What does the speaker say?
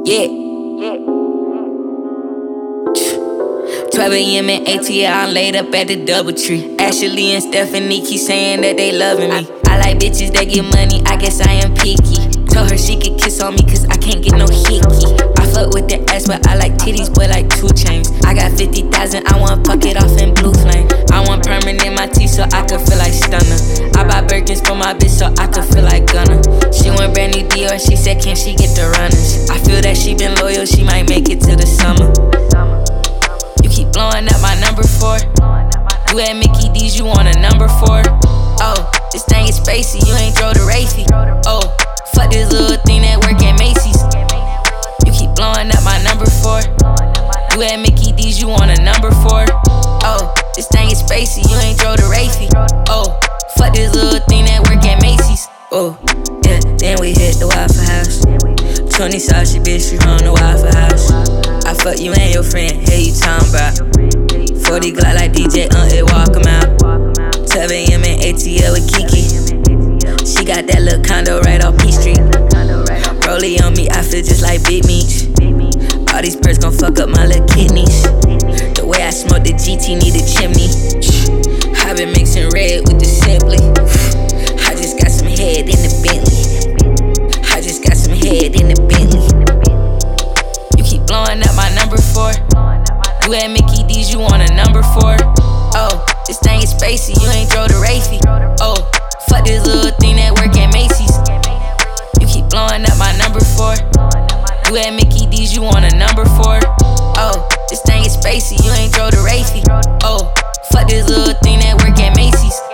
Yeah. 12 a.m. in ATL, I'm laid up at the DoubleTree. Ashley and Stephanie keep saying that they loving me. I like bitches that get money, I guess I am picky. Told her she could kiss on me cause I can't get no hickey. I fuck with the ass but I like titties but like 2 chains. I got 50,000, I wanna fuck it off in blue flame. I want permanent in my teeth so I could feel like Stunner. I buy Birkins for my bitch so I could feel like Gunner. She went brand new Dior, she said can she get the runners. I feel that she been loyal, she might make it to the summer. You keep blowing up my number 4. You at Mickey D's, you want a number 4. Oh, this thing is spacey, you ain't drove to Rafey. Oh, fuck this little thing that work at Macy's. You keep blowing up my number 4. You at Mickey D's, you want a number 4. Oh, this thing is spacey, you ain't drove to Rafey. Oh, fuck this little thing that work at Macy's. Oh, yeah, then we hit the Waffle House. 20 saucy bitch, we run the Waffle House. I fuck you and your friend, hey you talking about 40 Glock like DJ, it walk 'em out. 12 a.m. in ATL with Kiki. She got that little condo right off P Street. Rollie on me, I feel just like Big Meech. All these perks gon' fuck up my little kidneys. The way I smoke the GT need a chimney. I been mixing red with the Simply. I just got some head in the Bentley. I just got some head in the Bentley. You keep blowing up my number 4. You at Mickey D's, you want a number 4. Oh, this thing is spacey, you ain't drove to Rafey. Oh, fuck this little thing that work at Macy's. You keep blowing up my number 4. You at Mickey D's, you want a number 4. Oh, this thing is spacey, you ain't drove to Rafey. Oh, fuck this little thing that work at Macy's.